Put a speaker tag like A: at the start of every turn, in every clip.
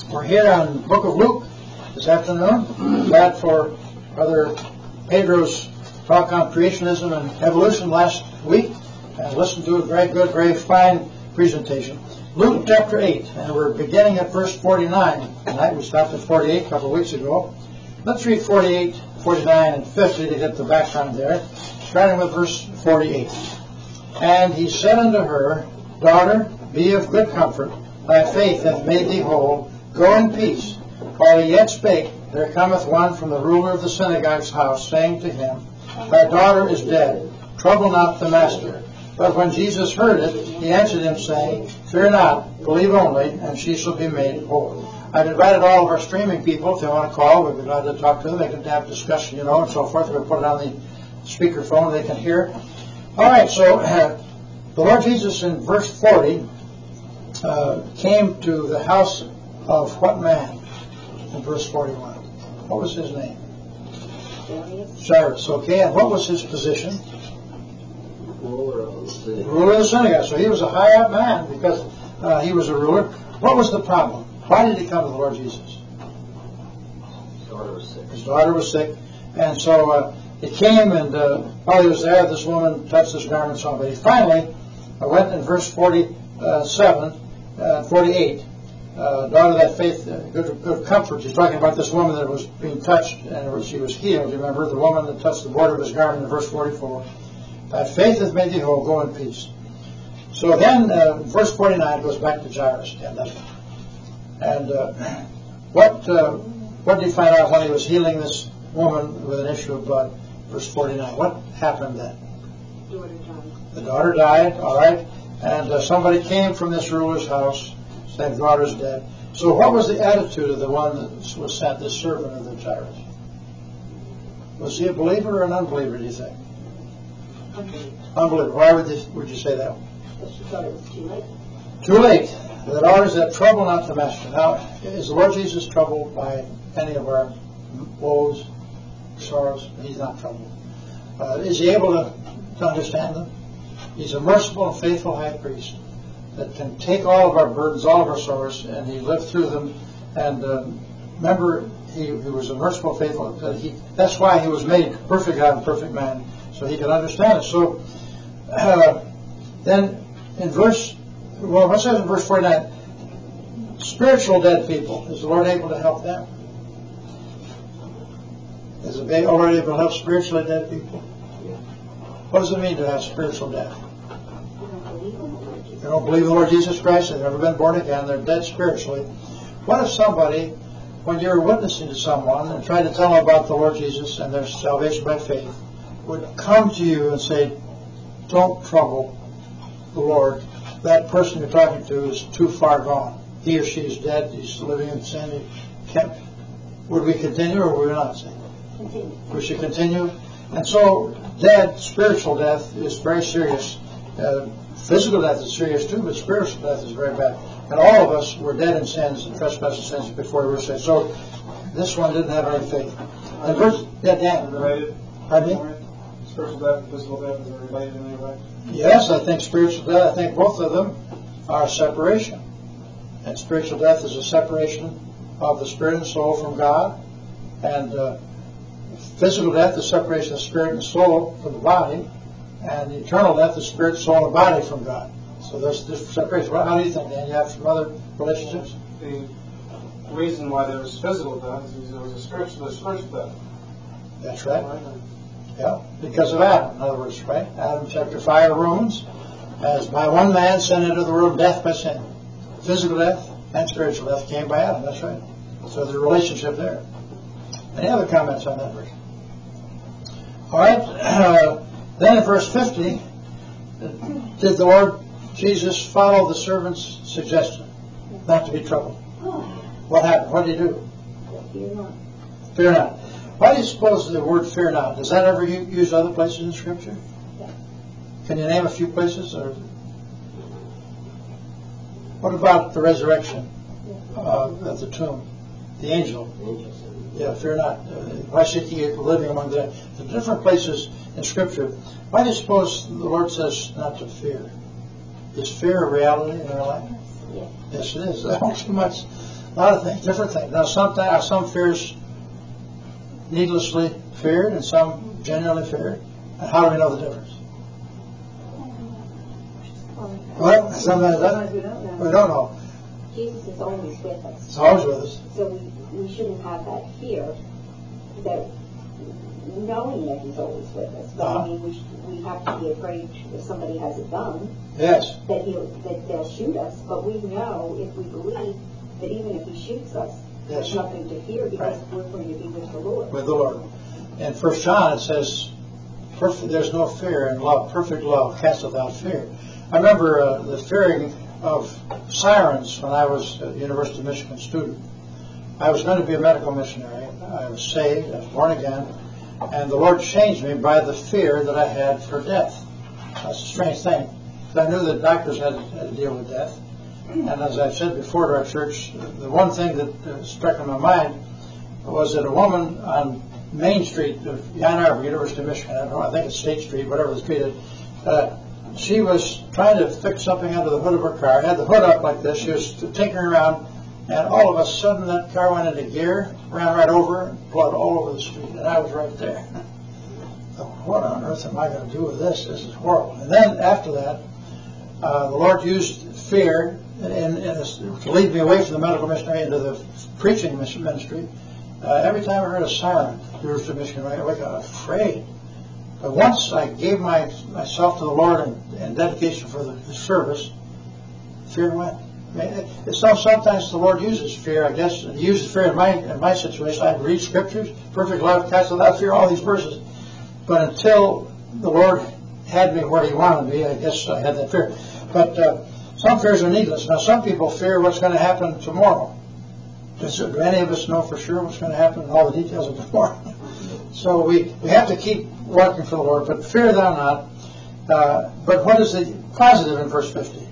A: We're here on the book of Luke this afternoon. Glad for Brother Pedro's talk on creationism and evolution last week. And listened to a very good, very fine presentation. Luke chapter 8, and we're beginning at verse 49. Tonight we stopped at 48 a couple of weeks ago. Let's read 48, 49, and 50 to get the background there. Starting with verse 48. And he said unto her, Daughter, be of good comfort. Thy faith hath made thee whole. Go in peace. While he yet spake, there cometh one from the ruler of the synagogue's house, saying to him, Thy daughter is dead. Trouble not the master. But when Jesus heard it, he answered him, saying, Fear not, believe only, and she shall be made whole. I've invited all of our streaming people, if they want to call, we'd be glad to talk to them. They can have discussion, and so forth. We'll put it on the speakerphone, they can hear. All right, so the Lord Jesus in verse 40 came to the house of what man? In verse 41. What was his name? Jairus. Okay, and what was his position?
B: Ruler of the synagogue.
A: Ruler of the synagogue. So he was a high up man because he was a ruler. What was the problem? Why did he come to the Lord Jesus?
B: His daughter was sick.
A: His daughter was sick. And so he came, and while he was there, this woman touched his garment and so on. But he finally went in verse 48, daughter, that faith, good comfort. He's talking about this woman that was being touched, and she was healed. Remember, the woman that touched the border of his garment in verse 44. That faith hath made thee whole, go in peace. So then, verse 49 goes back to Jairus again. And what did he find out when he was healing this woman with an issue of blood? Verse 49. What happened then? The daughter died, all right. And somebody came from this ruler's house, saying, daughter's dead. So what was the attitude of the one that was sent, this servant of the Jairus? Was he a believer or an unbeliever, do you think? Unbeliever. Why would you say that?
C: She thought it was too late.
A: Too late. The daughters that trouble not the master. Now, is the Lord Jesus troubled by any of our woes, sorrows? He's not troubled. Is he able to understand them? He's a merciful and faithful high priest that can take all of our burdens, all of our sorrows, and he lived through them. And remember, he was a merciful, faithful. That's why he was made perfect God and perfect man, so he could understand it. So then in what says in verse 49? Spiritual dead people. Is the Lord able to help them? Is the Lord able to help spiritually dead people? What does it mean to have spiritual death? They don't believe in the Lord Jesus Christ. They've never been born again. They're dead spiritually. What if somebody, when you're witnessing to someone and trying to tell them about the Lord Jesus and their salvation by faith, would come to you and say, don't trouble the Lord. That person you're talking to is too far gone. He or she is dead. He's living in sin. Would we continue or would we not say?
C: Continue.
A: We should continue. And so spiritual death is very serious. Physical death is serious too, but spiritual death is very bad. And all of us were dead in sins and trespasses and sins before we were saved. So this one didn't have any faith. And Dan.
D: Related?
A: Pardon me?
D: Spiritual death and physical death, is it related in any way?
A: Yes, I think spiritual death, I think both of them are separation. And spiritual death is a separation of the spirit and soul from God. And physical death is separation of spirit and soul from the body. And eternal death is spirit, soul, and body from God. So there's this separation. How do you think, Dan? You have some other relationships?
D: The reason why there was physical death is because there was a spiritual death.
A: That's right. Yeah, because of Adam, in other words, right? Adam chapter 5 of Romans, as by one man sin into the world, death by sin. Physical death and spiritual death came by Adam, that's right. So there's a relationship there. Any other comments on that verse? All right, then in verse 50, did the Lord Jesus follow the servant's suggestion not to be troubled? What happened? What did he do?
C: Fear not.
A: Fear not. Why do you suppose the word fear not? Does that ever use other places in Scripture?
C: Yeah.
A: Can you name a few places? Or what about the resurrection of the tomb? The angel. Yeah, fear not. Why seek ye living among the different places in Scripture? Why do you suppose the Lord says not to fear? Is fear a reality in our life?
C: Yes.
A: Yes, it is. Not too much. A lot of things, different things. Now, sometimes some fears needlessly feared and some genuinely feared. And how do we know the difference? Well, sometimes
C: we don't know.
A: we don't know.
C: Jesus is always with us.
A: It's always with us.
C: So we shouldn't have that fear that knowing that he's always with us. But I mean, we have to be afraid if somebody has a gun
A: Yes.
C: that they'll shoot us. But we know if we believe that even if he shoots us, there's
A: Yes.
C: nothing to fear because we're going to be with the Lord.
A: With the Lord. In 1 John it says, there's no fear in love. Perfect love casteth out fear. I remember the fearing of sirens when I was a University of Michigan student. I was going to be a medical missionary. I was saved, I was born again, and the Lord changed me by the fear that I had for death. That's a strange thing. I knew that doctors had to deal with death. And as I've said before to our church, the one thing that struck in my mind was that a woman on Main Street of Ann Arbor, University of Michigan, I don't know, I think it's State Street, whatever the street is, she was trying to fix something under the hood of her car, had the hood up like this, she was tinkering around, and all of a sudden that car went into gear, ran right over, and blood all over the street, and I was right there. So what on earth am I going to do with this? This is horrible. And then after that, the Lord used fear to lead me away from the medical missionary into the preaching ministry. Every time I heard a siren, University of Michigan, I got afraid. But once I gave myself to the Lord in dedication for the service, fear went. Sometimes the Lord uses fear, I guess. He uses fear in my situation. I read scriptures, perfect love, cast without fear, all these verses. But until the Lord had me where he wanted me, I guess I had that fear. But some fears are needless. Now, some people fear what's going to happen tomorrow. Do any of us know for sure what's going to happen and all the details of tomorrow? So we have to keep working for the Lord, but fear thou not. But what is the positive in verse 50?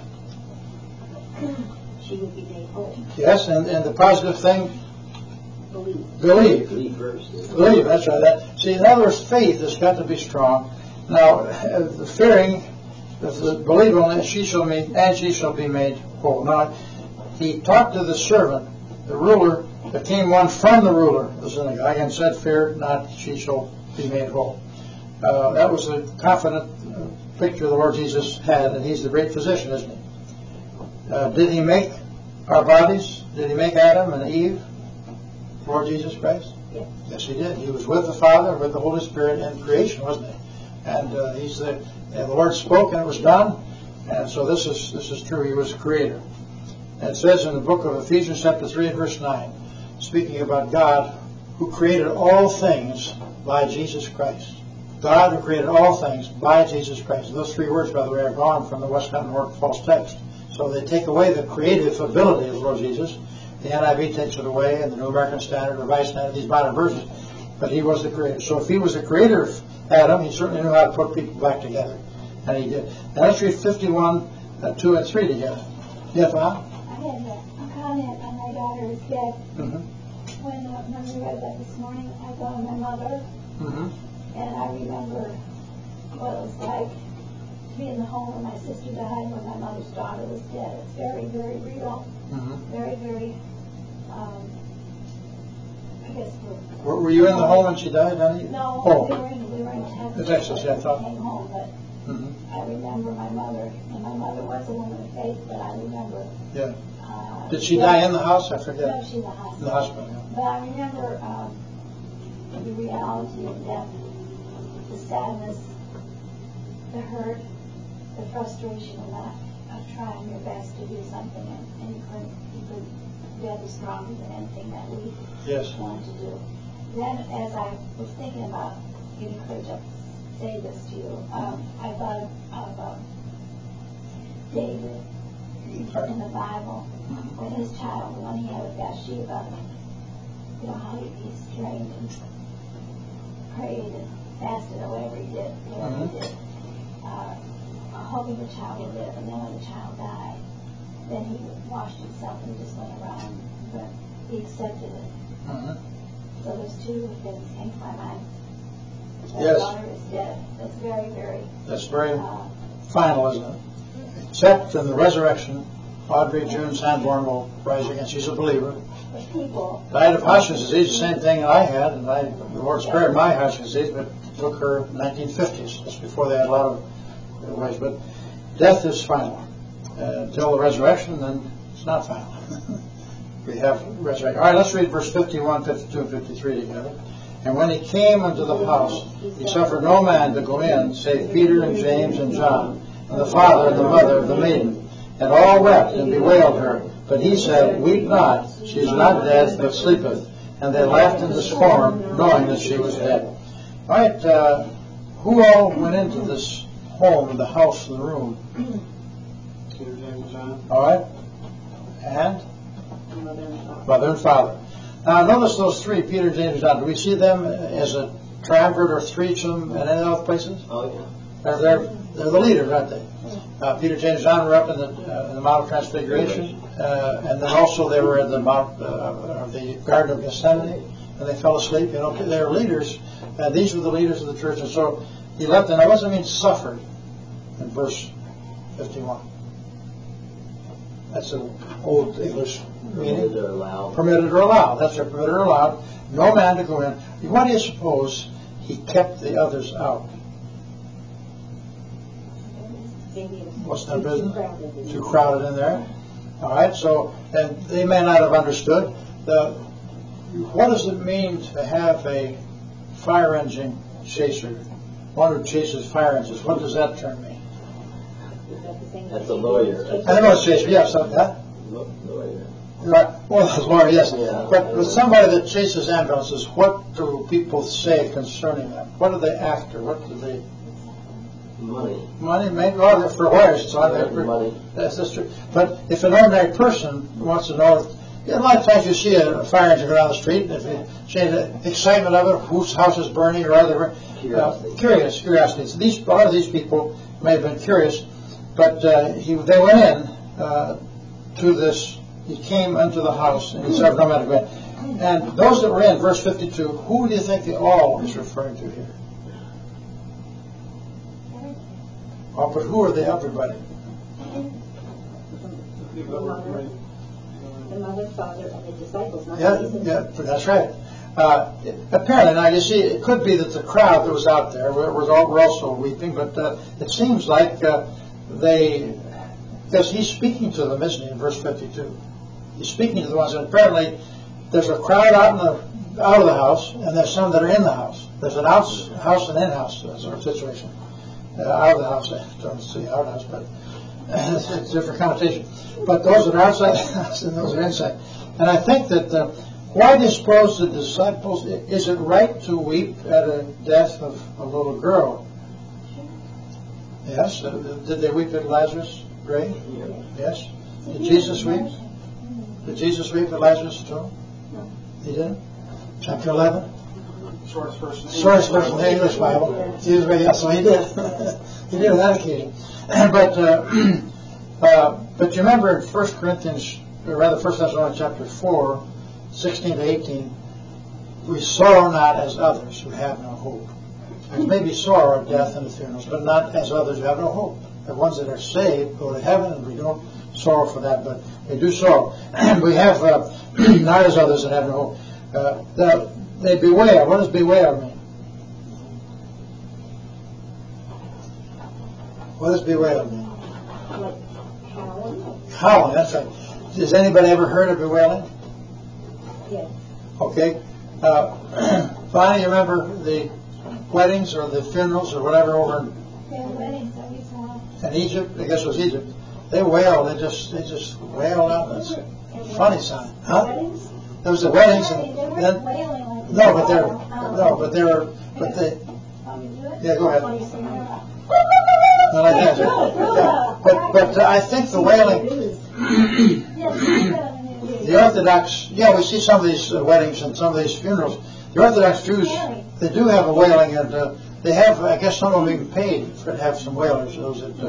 C: She would be made whole.
A: Yes, and the positive thing?
C: Believe.
A: Believe.
B: Believe first.
A: Believe, that's right. See, in other words, faith has got to be strong. Now, the fearing, the believe only, she shall be made whole. Now, he talked to the servant, the ruler, there came one from the ruler of the synagogue and said, fear not, she shall be made whole. That was a confident picture the Lord Jesus had, and he's the great physician, isn't he? Did he make our bodies? Did he make Adam and Eve? Lord Jesus Christ?
C: Yes.
A: Yes, he did. He was with the Father, with the Holy Spirit in creation, wasn't he? And the Lord spoke and it was done. And so this is true. He was the creator. And it says in the book of Ephesians chapter 3 and verse 9, speaking about God who created all things by Jesus Christ. God who created all things by Jesus Christ. Those three words, by the way, are gone from the Westcott Word false text. So they take away the creative ability of the Lord Jesus. The NIV takes it away, and the New American Standard, Revised Standard, these modern versions. But he was the creator. So if he was the creator of Adam, he certainly knew how to put people back together. And he did. Now let's read 51, 2 and 3 together. Yes, Bob?
E: I had a comment on my daughter is dead.
A: Mm-hmm.
E: When we read that this morning, I thought of my mother, and I remember what it was like to be in the home when my sister died, when my mother's daughter was dead. It's very, very real. Very, very, I guess
A: Were you in the home when she died, honey?
E: No,
A: Oh.
E: we were in Texas.
A: Texas, yeah, I thought.
E: Came home, but I remember my mother, and my mother was a woman of faith, but I remember.
A: Yeah. Did she die in the house? I forget.
E: No, she was
A: In the hospital, yeah.
E: But I remember the reality of death, the sadness, the hurt, the frustration of trying your best to do something, and death is stronger than anything that we want to do. Then, as I was thinking about getting courage up to say this to you, I thought of David in the Bible, when his child, when he had with Bathsheba, how he strained and prayed and fasted or whatever he did, hoping the child would live. And then when the child died, then he washed himself and just went around, but he accepted it. So there's two things came to my mind.
A: Yes.
E: Daughter is dead. That's very, very.
A: That's very final, isn't it? Except in the resurrection, Audrey June Sanborn will rise again. She's a believer.
E: The people.
A: Died of Hodgkin's disease, the same thing I had, and the Lord spared my Hodgkin's disease, but it took her 1950s, just before they had a lot of ways. But death is final. Until the resurrection, then it's not final. We have resurrection. All right, let's read verse 51, 52, and 53 together. And when he came into the house, he suffered no man to go in, save Peter and James and John, and the father and the mother of the maiden. And all wept and bewailed her. But he said, Weep not, she is not dead, but sleepeth. And they laughed in scorn, knowing that she was dead. All right, who all went into this home, the house, the room?
D: Peter, James, and John.
A: All right, and mother and father. Now notice those three, Peter, James, and John. Do we see them as a triumvirate or threesome in any other places?
B: Oh, yeah.
A: They're the leaders, aren't they? Peter, James, and John were up in the Mount of Transfiguration, and then also they were in the Mount of the Garden of Gethsemane, and they fell asleep. You know, they were leaders. These were the leaders of the church, and so he left them. Now, what does it mean suffered in verse 51? That's an old English meaning.
B: Permitted or allowed.
A: Permitted or allowed. That's right, permitted or allowed. No man to go in. Why do you suppose he kept the others out? What's their business? Too crowded in there. All right, so, and they may not have understood. What does it mean to have a fire engine chaser? One who chases fire engines. What does that term mean?
B: That's a lawyer.
A: I know it's chaser, yes, that.
B: Lawyer.
A: Right. Well, that's lawyer, yes.
B: Yeah.
A: But with somebody that chases ambulances, what do people say concerning them? What are they after? What do they...
B: Money.
A: Maybe, well, for lawyers, it's on there.
B: Money.
A: That's true. But if an ordinary person wants to know, a lot of times you see a fire engine go down the street, and if you see the excitement of it, whose house is burning or other, curiosity. So a lot of these people may have been curious, but they went in to this. He came into the house, and he said, "No matter what." And those that were in, verse 52, who do you think the all is referring to here? Oh, but who are they, everybody?
C: The mother, father, and the disciples.
A: Yeah, that's right. Apparently, now you see, it could be that the crowd that was out there were also weeping, but it seems like because he's speaking to them, isn't he, in verse 52? He's speaking to the ones, and apparently there's a crowd out of the house, and there's some that are in the house. There's an house and in-house sort of situation. Out of the house, I don't see out of the house, but it's a different connotation. But those that are outside the house and those that are inside. And I think that, why do you suppose the disciples, is it right to weep at a death of a little girl? Yes. Did they weep at Lazarus' grave? Yes. Did Jesus weep? Did Jesus weep at Lazarus' tomb?
E: No.
A: He didn't? Chapter 11?
D: Shortest verse
A: in the English Bible. Yeah, so he did. He did on that occasion. But you remember in 1 Thessalonians chapter 4, 16 to 18, we sorrow not as others who have no hope. There may be sorrow at death and at funerals, but not as others who have no hope. The ones that are saved go to heaven, and we don't sorrow for that, but we do sorrow. And we have not as others that have no hope. They bewail. What does bewail mean? What does bewail mean? Howling, that's right. Has anybody ever heard of bewailing?
C: Yes.
A: Okay. Finally, you remember the weddings or the funerals or whatever over in Egypt? I guess it was Egypt. They wailed. They just wailed out. That's a funny sound. Huh? There was the weddings, and then yeah, go ahead. Not like that. Yeah. But I think the wailing, the Orthodox, we see some of these weddings and some of these funerals. The Orthodox Jews, they do have a wailing, and they have, I guess, some of them even paid to have some wailers. Those that,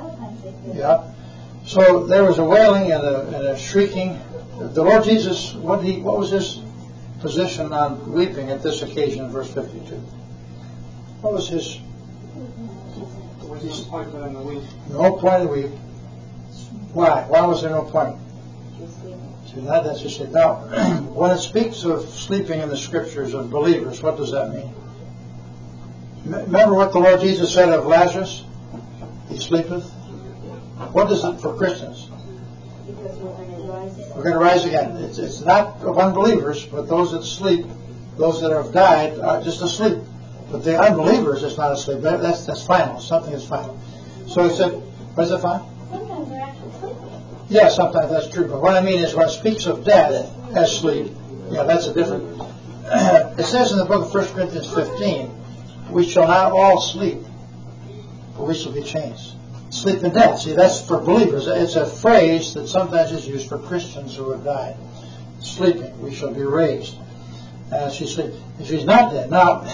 A: So there was a wailing and a shrieking. The Lord Jesus, what was his position on weeping at this occasion in verse 52? What was his?
D: No point in the weep.
A: No point in weep. Why? Why was there no point?
C: Just sleeping.
A: See, that's just it. Now, when it speaks of sleeping in the Scriptures of believers, what does that mean? Remember what the Lord Jesus said of Lazarus? He sleepeth. What is it for Christians?
C: Because we're going to rise again.
A: We're going to rise again. It's not of unbelievers, but those that sleep, those that have died, are just asleep. But the unbelievers, it's not asleep. That's final. Something is final. So he said, what is it final?
E: Sometimes they're actually sleeping.
A: Yeah, sometimes that's true. But what I mean is when it speaks of death as sleep, yeah, that's a different. It says in the book of 1 Corinthians 15, we shall not all sleep, but we shall be changed. Sleep in death. See, that's for believers. It's a phrase that sometimes is used for Christians who have died. Sleeping. We shall be raised. She's not dead. Now,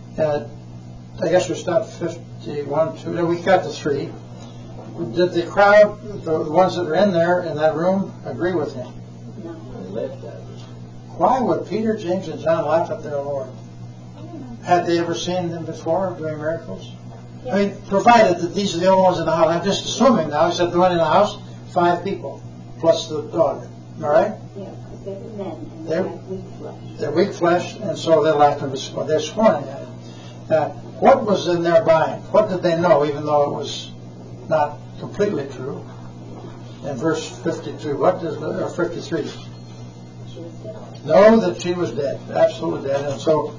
A: I guess we stopped 51, 2. No, we got to 3. Did the crowd, the ones that are in there in that room, agree with him?
C: No.
B: They left that.
A: Why would Peter, James, and John laugh at their Lord? Had they ever seen them before doing miracles? I mean, provided that these are the only ones in the house. I'm just assuming now, he said the one in the house, 5 people, plus the dog. All right?
C: Yeah, because they were men and they
A: They're-
C: had weak flesh.
A: They're weak flesh, and so they're laughing. They're scorning at it. What was in their mind? What did they know, even though it was not completely true? In verse 52, what does or 53?
C: She was dead.
A: Know that she was dead, absolutely dead, and so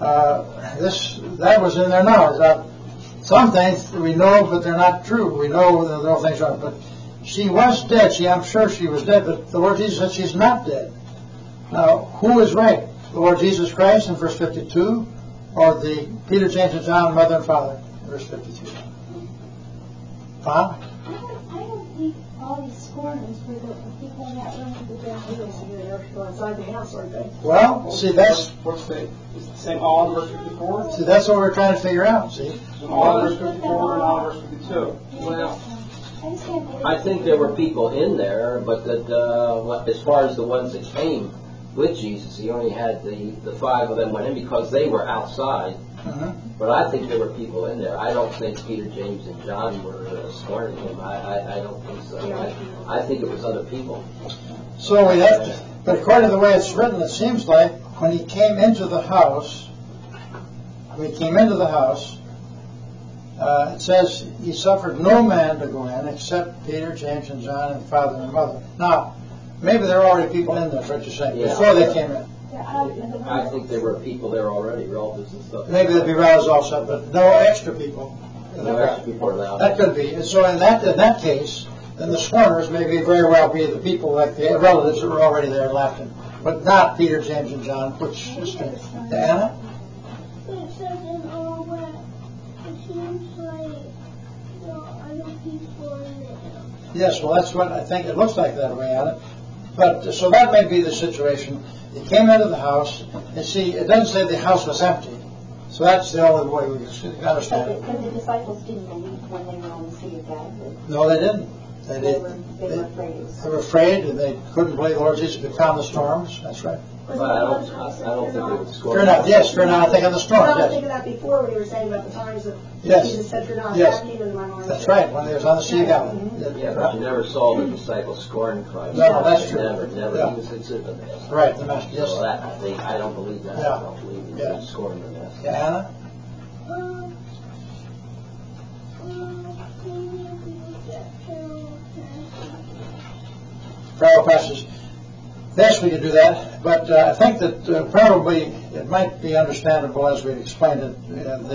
A: that was in their knowledge. Now, some things we know, but they're not true. We know that no things are, but she was dead. I'm sure she was dead, but the Lord Jesus said she's not dead. Now, who is right? The Lord Jesus Christ in verse 52, or the Peter, James, and John, mother and father, verse 53? Huh?
E: I don't think all these scorners were the people in that room with the dead.
C: They're inside the house, aren't they?
A: Well, see, that's
D: What's the, is it the same all in verse 54?
A: what we're trying to figure out. See,
D: All in verse 54 and all in verse 52.
B: Well,
E: I just can't believe
B: I think there were people in there, but that as far as the ones that came with Jesus, he only had the 5 of them went in because they were outside. But I think there were people in there. I don't think Peter, James, and John were scorning him. I don't think so. I think it was other people.
A: so we have to. But according to the way it's written, it seems like when he came into the house, it says he suffered no man to go in except Peter, James, and John, and father and mother. Now, maybe there are already people in there, is what you're saying,
B: Yeah.
A: before they came in.
E: they're out in the room.
B: I think there were people there already, relatives and stuff.
A: Maybe they'd be roused also, but no extra people.
B: No extra people allowed.
A: That could be. And so in that case, then the scorners may very well be the people, like the relatives that were already there laughing, but not Peter, James, and John, which is strange. Anna?
F: It says in all that it seems like there are other people in there.
A: Yes, well, that's what I think it looks like that way, Anna. But so that may be the situation. They came into the house, and see, it doesn't say the house was empty. So that's the only way we can understand it.
C: But the disciples didn't believe when they were on the Sea of Galilee.
A: No, they didn't.
C: They were afraid.
A: They were afraid, and they couldn't believe the Lord Jesus could calm the storms. That's right.
B: But I don't think they would score.
A: Fear not. Yes, fear not. I think of the storms.
G: I was
A: Yes.
G: thinking that before when you were saying about the times that
A: Yes.
G: Jesus said, "Fear not,
A: Yes.
G: that kingdom is mine."
A: That's right. When they was on the Sea of Galilee.
B: Yeah, but you never saw the disciples scorn Christ.
A: No, that's true.
B: Never.
A: Yeah.
B: He was considered the master.
A: Right, the master. Yes.
B: So that, I don't believe that.
A: Yeah.
B: I don't believe he
A: Yeah.
B: was scorning the master.
A: Yeah, Anna? Parallel passages. Yes, we could do that, but I think that probably it might be understandable as we explained it.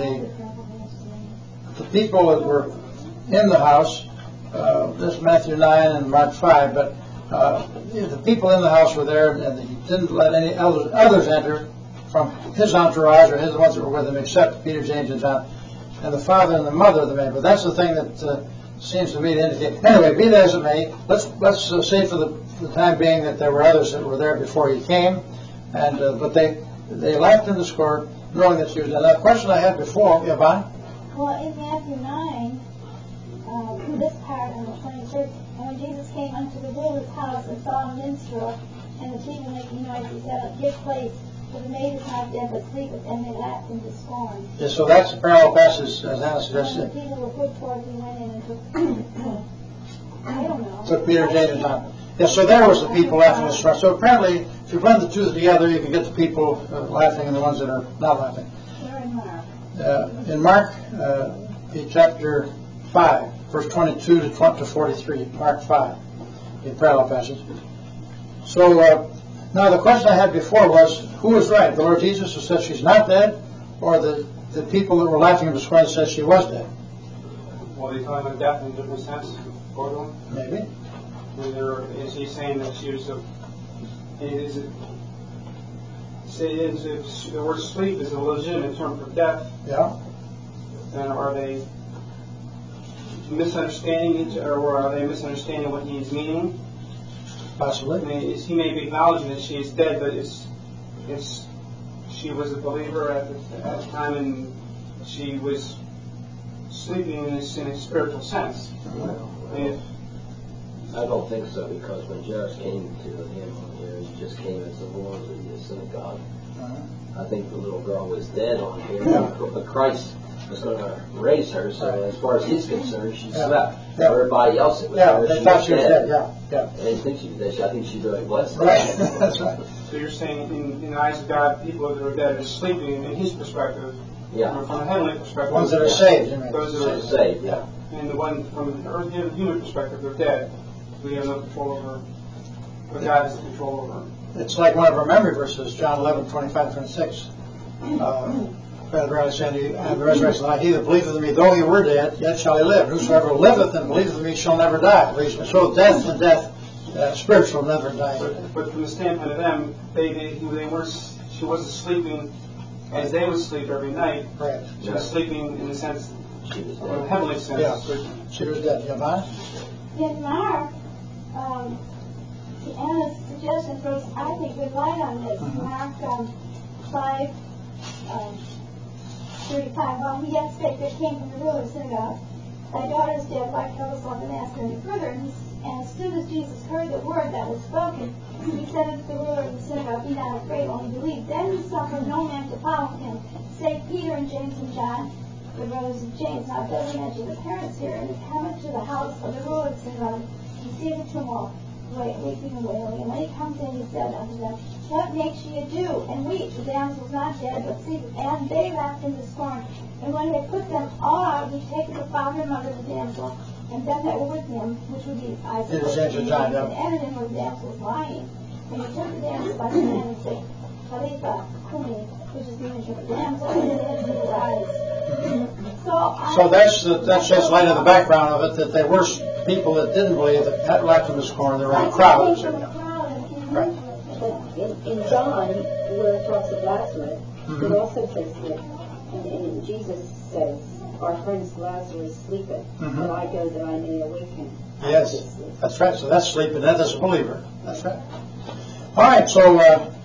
A: The people that were in the house, this is Matthew 9 and Mark 5, but the people in the house were there, and he didn't let any others enter from his entourage or the ones that were with him, except Peter, James, and John, and the father and the mother of the man. But that's the thing that seems to me to indicate. Anyway, be that as it may, let's say for the time being that there were others that were there before he came, and but they laughed in the scorn, knowing that she was dead. Now, the question I had before, Yvonne?
E: Well, in Matthew 9, this part on the 23rd, and when Jesus came unto the ruler's house and saw a minstrel and the people making noise, he said, "Give place, for the maid is not dead but sleepeth," and they laughed into scorn.
A: Yeah, so that's a parallel passage, as Anna
E: And
A: suggested.
E: the people were put forth and went in and took I don't know.
A: Took Peter, James, and John. Yeah, so there was the people laughing at the storm. So apparently, if you blend the two together, you can get the people laughing and the ones that are not laughing. In Mark, chapter 5, verse 22 to 43, Mark 5, the parallel passage. So now the question I had before was, who was right? The Lord Jesus who said she's not dead, or the people that were laughing at the square said she was dead?
D: Well, they talking about death in a different sense, both of them?
A: Maybe.
D: Is he saying that she was the word sleep is a legitimate term for death?
A: Yeah.
D: Then are they misunderstanding it, or are they misunderstanding what he's meaning?
A: Possibly.
D: I mean, he may be acknowledging that she is dead, but she was a believer at the time, and she was sleeping in a spiritual sense.
B: I don't think so, because when Jairus came to him, he just came as the Lord in the synagogue. I think the little girl was dead on here, but Christ was going to raise her, so as far as he's concerned, she slept.
A: Yeah.
B: Everybody else that was
A: Yeah,
B: there,
A: they thought she was dead. Yeah.
B: They didn't think she was dead. I think she really was dead.
A: Right. That's right.
D: So you're saying, in the eyes of God, people that are dead are sleeping in His perspective.
B: Yeah.
D: From a heavenly perspective.
A: Ones that are saved, you mean.
D: Those that are
B: saved, yeah.
D: And the one from the earthly human perspective, they're dead. We have no control over, but God has control over them.
A: It's like one of our memory verses, John 11:25-26. Brother Brown is saying, the resurrection of life, he that believeth in me, though he were dead, yet shall he live. Whosoever liveth and believeth in me shall never die. So death and death, spiritual, never die.
D: But from the standpoint of them, they weren't. She wasn't sleeping as they would sleep every night.
A: Right.
D: She was sleeping in the sense,
B: She was
D: in a
B: dead.
D: heavenly sense.
A: Yeah. She was dead. Yeah, Maya?
E: In Mark, Anna's suggestion goes, I think, good light on this. Mark 5:35. While he yet spake, there came from the ruler's synagogue, thy daughter is dead, why troublest thou the master any further? And as soon as Jesus heard the word that was spoken, he said unto the ruler of the synagogue, be not afraid, only believe. Then he suffered no man to follow him, save Peter and James and John, the brothers of James. Now it doesn't mention the parents here. And he cometh to the house of the ruler of the synagogue, he seeth a tumult, weeping and wailing. And when he comes in, he said unto them, what makes ye ado, and weep? The damsel is not dead, but sleepeth. And they laughed him to scorn. And when they put them all out, he taketh the father and mother of the damsel, and them that were with him, which would be, I suppose, and entered in where the damsel was lying. And he took the damsel by the hand and said, Talitha Kumi, which is the image of the damsel, and it entered his eyes.
A: So that sheds light on the background of it, that there were people that didn't believe that laughed him to scorn. There were a crowd. Right.
C: But in John, where it talks of Lazarus, it also says that, and Jesus says, our friend Lazarus sleepeth, but I go that I may awake him.
A: Yes, that's right. So that's sleeping. That is a believer. That's right. All right. So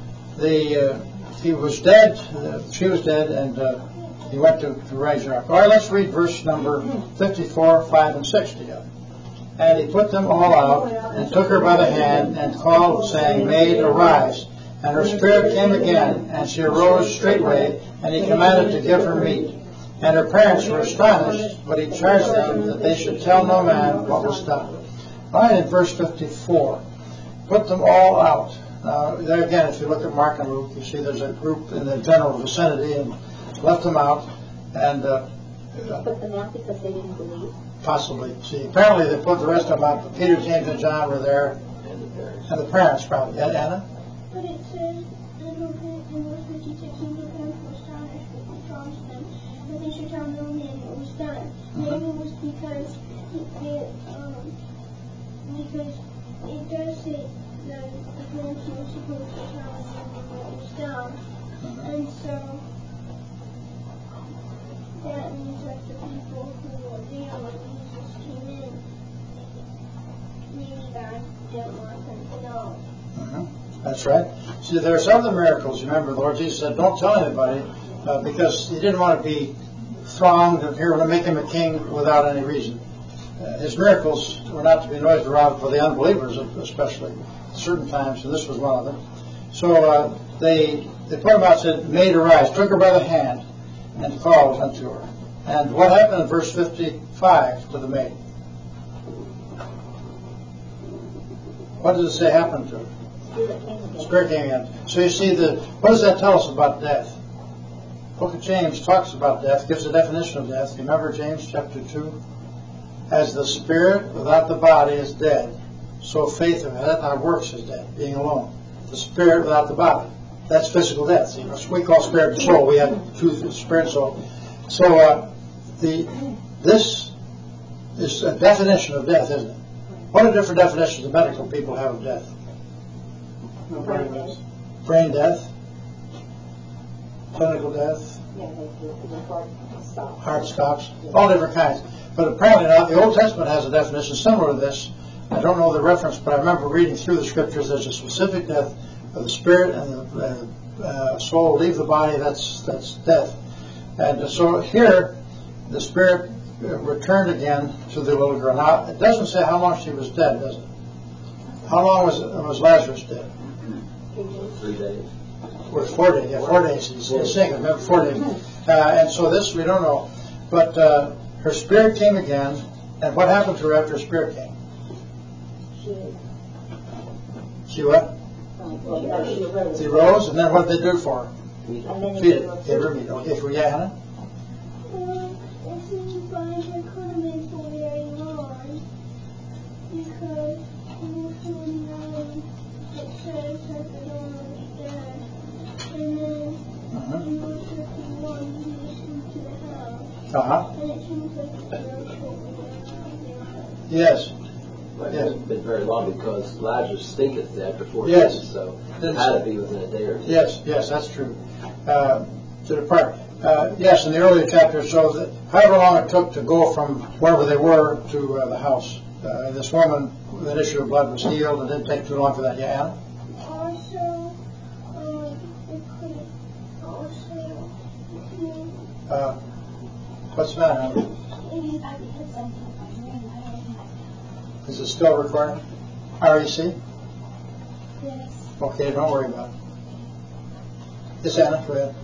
A: he was dead. She was dead, and he went to raise her up. All right. Let's read verse number 54, 5, and 6 together. And he put them all out, and took her by the hand, and called, saying, Maid, arise. And her spirit came again, and she arose straightway, and he commanded to give her meat. And her parents were astonished, but he charged them that they should tell no man what was done. All right, in verse 54, put them all out. Now, there again, if you look at Mark and Luke, you see there's a group in the general vicinity, and left them out, and
C: Put them out because they didn't believe.
A: Possibly. See, apparently they put the rest of them out, but Peter, James, and John were there, and the parents probably. Anna?
F: But it says, I don't think in verse 56, and the parents were astonished, but he charged them that they should tell no man what was done. Maybe it was because it does say that the parents were supposed to tell anyone what was done. And so that means that the people who were there when Jesus came in, maybe God didn't want them to know.
A: That's right. See, there are some of the miracles. You remember, the Lord Jesus said, don't tell anybody, because he didn't want to be thronged and here to make him a king without any reason. His miracles were not to be noised around for the unbelievers, especially at certain times, and this was one of them. So they put him out and said, Maid, arise, took her by the hand, and called unto her. And what happened in verse 55 to the maid? What does it say happened to her? Spirit came again. So you see, what does that tell us about death? The book of James talks about death, gives a definition of death. Remember James chapter 2? As the spirit without the body is dead, so faith without our works is dead, being alone. The spirit without the body. That's physical death. See, we call spirit and soul. We have two, spirit and soul. So this is a definition of death, isn't it? What are different definitions the medical people have of death? Brain death, clinical death, heart stops, all different kinds. But apparently not. The Old Testament has a definition similar to this. I don't know the reference, but I remember reading through the scriptures. There's a specific death of the spirit and the soul leave the body. That's death. And so here, the spirit returned again to the little girl. Now, it doesn't say how long she was dead, does it? How long was Lazarus dead?
B: 3 days.
A: Well, 4 days. Yeah, 4 days. He's sick. Remember, 4 days. And so this we don't know. But her spirit came again. And what happened to her after her spirit came? She what? She rose. And then what did they do for her? Feed it. Gave her meat. Okay, for Hannah?
F: It seems like it could have been for very long because in the 29 it says that the Lord was dead, and then in verse 51 he was into the house, and it seems like it's very short.
A: Yes.
B: But it hasn't been very long because Lazarus stinketh after 4
A: Yes.
B: days, so it had to be within a day or two.
A: Yes, that's true. To depart. Yes, in the earlier chapters, so that however long it took to go from wherever they were to the house, this woman with an issue of blood was healed. It didn't take too long for that. Yeah, Anna?
F: Also, it could also
A: What's the matter? Is it still recording? REC?
F: yes.
A: Okay, don't worry about it. Yes, Anna, go ahead.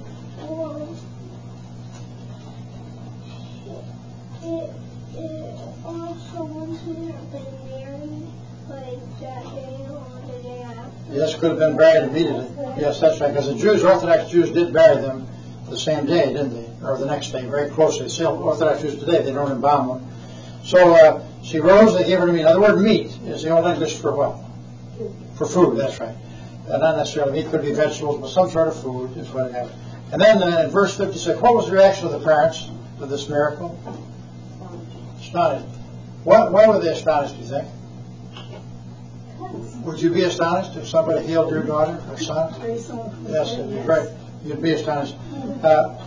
F: It also once we have been married, like that day or the day after.
A: Yes, could have been buried immediately. Yes, that's right. Because the Jews, Orthodox Jews, did bury them the same day, didn't they? Or the next day, very closely. Still, Orthodox Jews today, they don't embalm them. So she rose, they gave her meat. Now, the word meat is the Old English for what? For food, that's right. Not necessarily meat, could be vegetables, but some sort of food is what it has. And then in verse 56, what was the reaction of the parents to this miracle? Astonished. Why were they astonished, do you think? Would you be astonished if somebody healed your daughter or son? Yes, it'd be great. You'd be astonished. But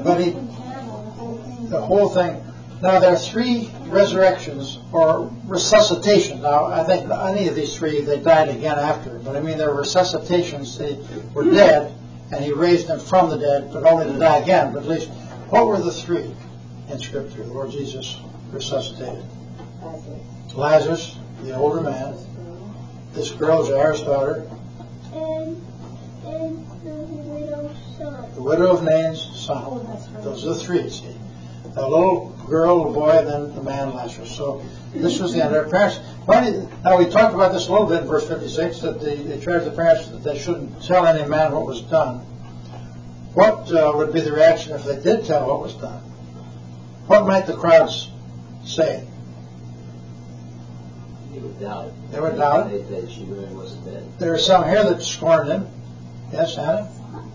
A: the whole thing. Now, there are 3 resurrections or resuscitations. Now, I think any of these 3, they died again after. But I mean, there were resuscitations. They were dead, and he raised them from the dead, but only to die again. But at least, what were the 3 in Scripture the Lord Jesus resuscitated? Lazarus, the older man. This girl, Jairus' daughter.
F: And the widow's son.
A: The widow of Nain's son. Those are the 3, see. A little girl, a boy, and then the man Lazarus. So this was the end of their parents. Now we talked about this a little bit in verse 56, that they charged the parents that they shouldn't tell any man what was done. What would be the reaction if they did tell what was done? What might the crowds say?
B: They would doubt it.
A: They would doubt it.
B: That she really wasn't dead.
A: There are some here that scorned him. Yes, Anna?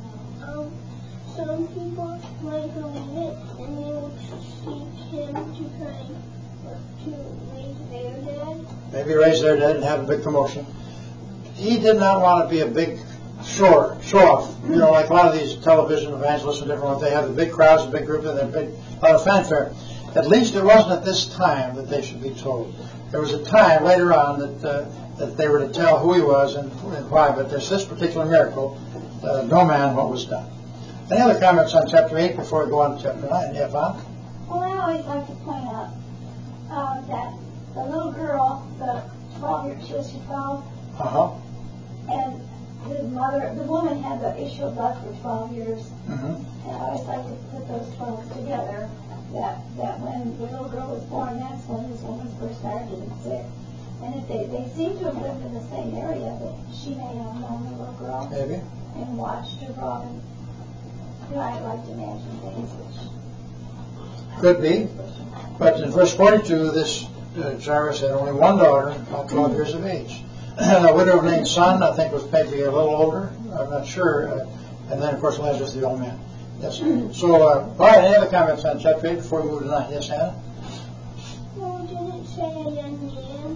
F: Some people might believe it, and they will seek him to raise their dead.
A: Maybe raise their dead and have a big commotion. He did not want to be a big show off. You know, like a lot of these television evangelists and different ones, they have the big crowds, a big group, and a lot of fanfare. At least it wasn't at this time that they should be told. There was a time later on that they were to tell who he was and why, but there's this particular miracle, no man what was done. Any other comments on chapter 8 before we go on to chapter 9? Yeah, Bob?
E: Well, I always like to point out that the little girl, the 12 years, she was 12, and the woman had the issue of blood for 12 years. And I always like to put those 12 together, that when the little girl was born, that's when this woman first started getting sick. And if they seem to have lived in the same area, but she may have known the little girl
A: Maybe.
E: and watched her grow. And I'd like to imagine things which
A: Could be. But in verse 42, this Jairus had only one daughter, about 12 years of age. A widow named Son, I think, was maybe a little older. I'm not sure. And then, of course, Lazarus, the old man. Yes. So, all right, any other comments on chapter 8 before we move to 9? Yes, Hannah?
F: Well, did it say a young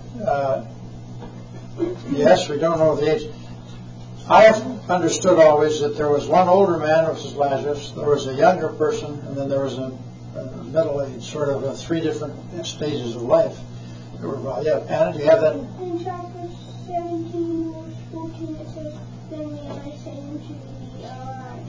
F: man?
A: Yes, we don't know the age. I have understood always that there was one older man, which is Lazarus, there was a younger person, and then there was a middle age, sort of 3 different stages of life. Yeah, Anna, do you have that?
F: In chapter 17, verse 14, it says, then I say unto thee, arise.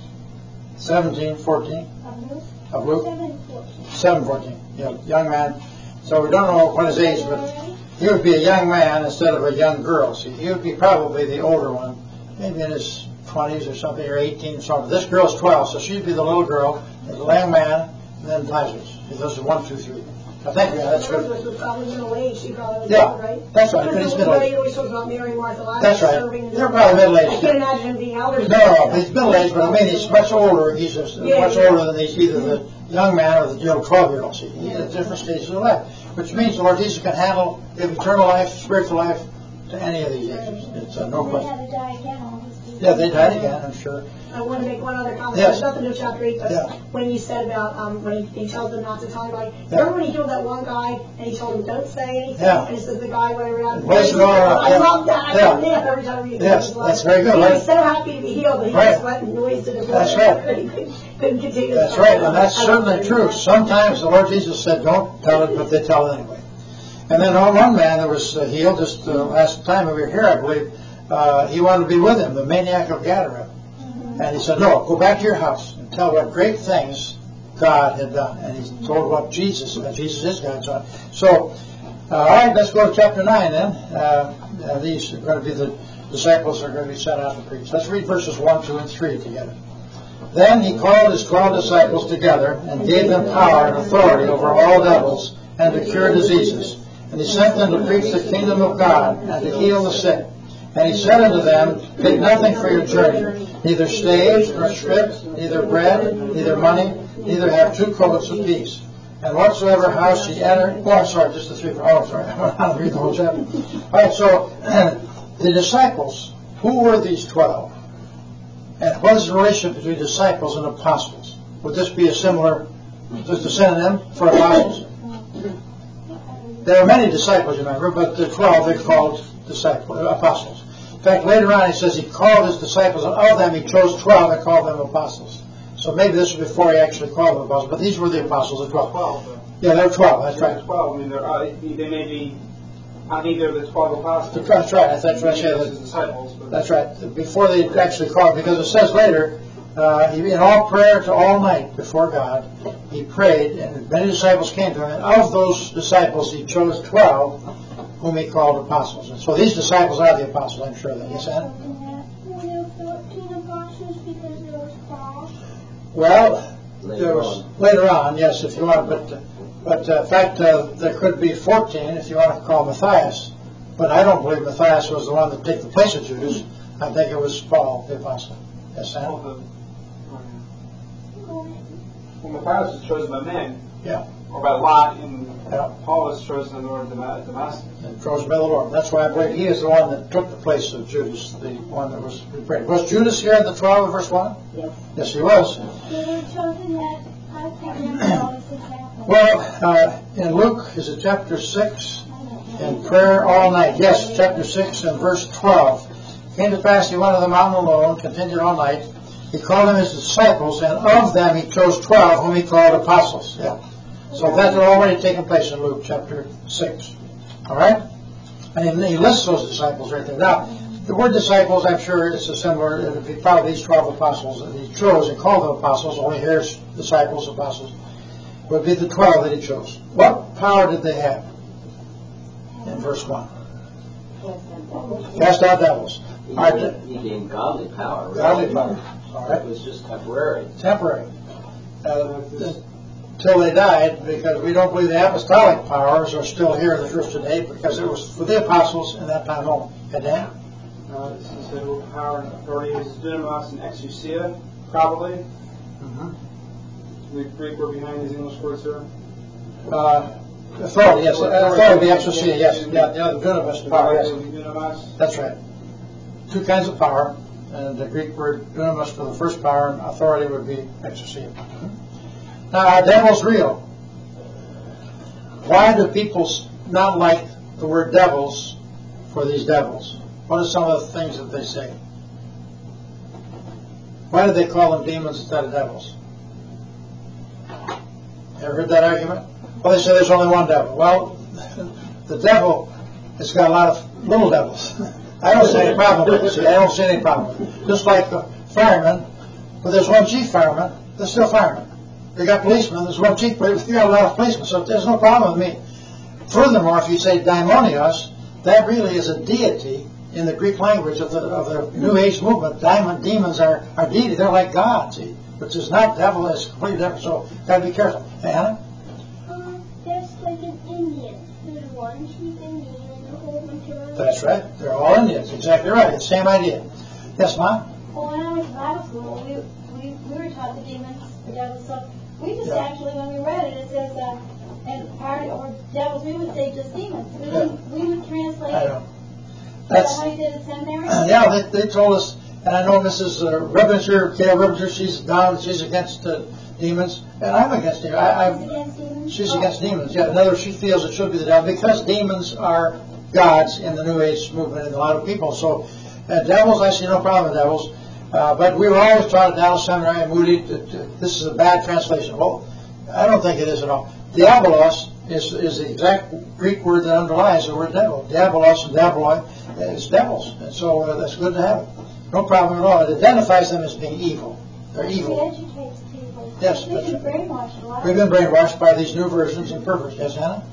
A: 17, 14 of Luke?
F: 7:14.
A: 7:14. Yeah, young man. So we don't know what his age, but he would be a young man instead of a young girl. See, he would be probably the older one, maybe in his 20s or something, or 18 or something. This girl's 12, so she'd be the little girl, the young man, and then Lazarus. Those are 1, 2, 3. I think that's good.
G: Lazarus was probably middle aged. She probably was
A: Yeah,
G: right?
A: that's right. But he's middle
G: Everybody
A: aged.
G: always talks about Mary, Martha, Lazarus
A: That's right.
G: serving.
A: They're probably middle
G: I
A: aged.
G: can't imagine him being elder.
A: No, he's middle aged, but I mean he's much older. He's just much older than either the young man or the 12-year-old. See, he's at different stages of life, which means the Lord Jesus can handle eternal life, spiritual life to any of these ages. It's no
E: they
A: question.
E: had to die again, all these people.
A: Yeah, they died again, I'm sure.
G: I want to make one other comment.
A: Yes.
G: There's nothing to chapter 8, but
A: Yeah.
G: when you said about when he tells them not to tell anybody.
A: Yeah.
G: Remember when he healed that one guy and he told him don't say anything?
A: Yeah.
G: And he said the guy, whatever.
A: Voice it all out,
G: I
A: yeah.
G: love that. I
A: Yeah.
G: live every time I read
A: Yes,
G: his
A: that's
G: life.
A: very good.
G: He
A: Right.
G: was so happy to be healed, but he
A: Right.
G: just went and noised it.
A: That's right.
G: He couldn't continue.
A: That's right, and that's certainly true. Sometimes the Lord Jesus said, don't tell it, but they tell it anyway. And then one man that was healed just last time we were here, I believe, he wanted to be with him, the maniac of Gadara. And he said, no, go back to your house and tell what great things God had done. And he told about Jesus, and Jesus is God's son. So, all right, let's go to chapter 9 then. These are going to be the disciples are going to be sent out to preach. Let's read verses 1, 2, and 3 together. Then he called his 12 disciples together and gave them power and authority over all devils and to cure diseases. And he sent them to preach the kingdom of God and to heal the sick. And he said unto them, take nothing for your journey, neither staves, nor scrip, neither bread, neither money, neither have 2 coats apiece. And whatsoever house ye enter, just the 3. Oh, sorry, I'll read the whole chapter. All right, so the disciples, who were these 12? And what is the relationship between disciples and apostles? Would this be a similar, just a synonym for apostles? There are many disciples, you remember, but the 12 they called apostles. In fact, later on he says he called his disciples, and of them he chose 12 and called them apostles. So maybe this was before he actually called them apostles, but these were the apostles, the 12. Yeah, they were 12, that's right.
D: 12. I mean, they may be on either of the 12 apostles.
A: That's right, that's right.
D: His disciples. But
A: That's right. Before they actually called, because it says later, in all prayer to all night before God, he prayed, and many disciples came to him, and of those disciples he chose 12, whom he called apostles. And so these disciples are the apostles, I'm sure of that. Yes, Anna?
F: Were there 14 apostles because there was 12?
A: Well, there was later on, yes, if you want, but in fact, there could be 14 if you want to call Matthias. But I don't believe Matthias was the one that took the place of Judas. I think it was Paul, the apostle. Yes, Anna?
F: Go
D: Well, Matthias was chosen by men,
A: Yeah.
D: or by Lot, and
A: Yeah.
D: Paul was chosen in the Lord of Damascus.
A: And chose by the Lord. That's why I believe he is the one that took the place of Judas, the one that was betrayed. Was Judas here in the 12 of verse 1?
C: Yes.
A: Yes, he was.
F: They were chosen that I think themselves example.
A: Well, in Luke, is it chapter 6? In prayer all night. Yes, chapter 6 and verse 12. Came to pass he went to the mountain alone, continued all night. He called them his disciples, and of them he chose 12, whom he called apostles. Yeah. So that had already taken place in Luke chapter 6. All right? And he lists those disciples right there. Now, the word disciples, I'm sure it's a similar, it would be probably these 12 apostles that he chose and called them apostles, only here's disciples, apostles, would be the 12 that he chose. What power did they have? In verse 1. Cast out devils.
B: He gained godly power. Really.
A: Godly power. All
B: It
A: right.
B: was just temporary.
A: Temporary. till they died, because we don't believe the apostolic powers are still here in the church today, because it was for the apostles in that time only. And Dan?
D: This is the power and authority is dunamis and exousia, probably. The Greek word behind these English words here.
A: Authority, yes. Authority, the exousia, yes. Yeah, the dunamis power, yes.
D: Dunamis.
A: That's right. Two kinds of power, and the Greek word dunamis for the first power, and authority would be exousia. Now, are devils real? Why do people not like the word devils for these devils? What are some of the things that they say? Why do they call them demons instead of devils? Ever heard that argument? Well, they say there's only one devil. Well, the devil has got a lot of little devils. I don't see any problem with it. See, I don't see any problem. Just like the firemen, but there's one chief fireman, there's still firemen. They got policemen, there's one chief policeman, they got a lot of policemen, so there's no problem with me. Furthermore, if you say daimonios, that really is a deity in the Greek language of the New Age movement. Demons are deity, they're like God, see. Which is not devil, it's completely different, so gotta be careful. Anna?
F: There's like an Indian. There's one chief Indian and a whole bunch of others.
A: That's right. They're all Indians. Exactly right. It's the same idea. Yes, Mom?
E: Well, when I was in Bible school, we were taught the demons, the devils, so we just actually, when we read it, it says, and party or devils, we would say just demons. We would translate
A: I
E: it.
A: know.
E: That's how you did at seminary?
A: Yeah, they told us, and I know Mrs. Ribbenser, Gail Ribbenser, she's against demons, and I'm against demons. She's against demons, yeah. In other words, she feels it should be the devil, because demons are gods in the New Age movement and a lot of people. So, devils, I see no problem with devils. But we were always taught at Dallas Seminary and Moody that this is a bad translation. Well, I don't think it is at all. Diabolos is the exact Greek word that underlies the word devil. Diabolos and diaboloi is devils. And so that's good to have it. No problem at all. It identifies them as being evil. They're evil.
E: It educates people.
A: Yes,
E: We've
A: that's
E: been
A: right.
E: brainwashed a lot.
A: We've been brainwashed by these new versions and perverts. Yes, Hannah?